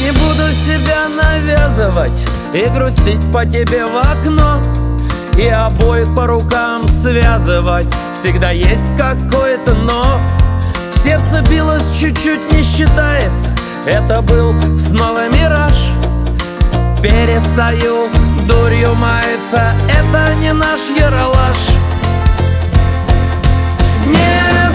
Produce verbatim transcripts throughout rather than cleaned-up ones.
не буду себя навязывать и грустить по тебе в окно, и обоих по рукам связывать. Всегда есть какое-то но. Сердце билось чуть-чуть, не считается. Это был снова мираж. Перестаю дурью маяться. Это не наш яролаж. Не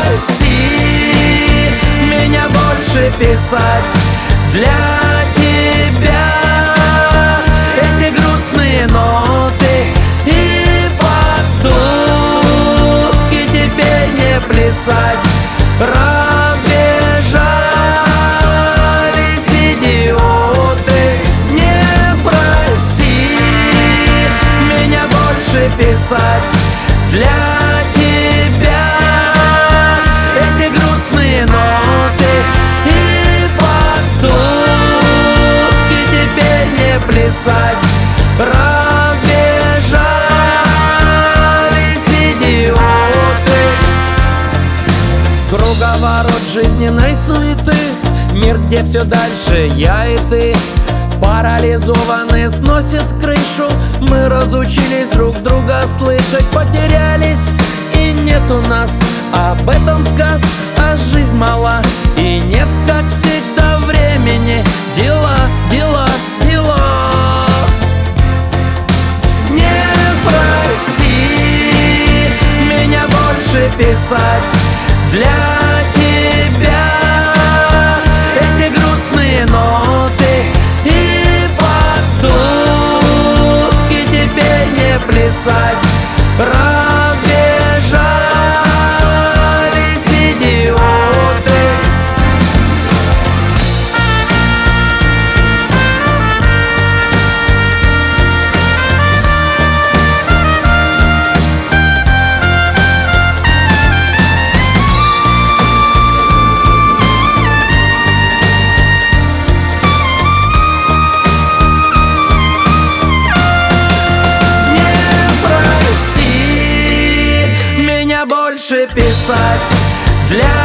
проси меня больше писать для тебя эти грустные ноты, и под дудки теперь не плясать. Разбежались идиоты. Не проси меня больше писать для тебя эти грустные ноты, и под дудки теперь не плясать. Разбежались идиоты. Круговорот жизненной суеты, мир, где все дальше я и ты. Парализованные сносит крышу. Мы разучились друг друга слышать. Потерялись, и нет у нас об этом сказ. А жизнь мала, и нет, как всегда, времени. Дела, дела, дела. Не проси меня больше писать для тебя эти грустные ноты, и под дудки теперь не плясать. Разбежались идиоты. Больше писать для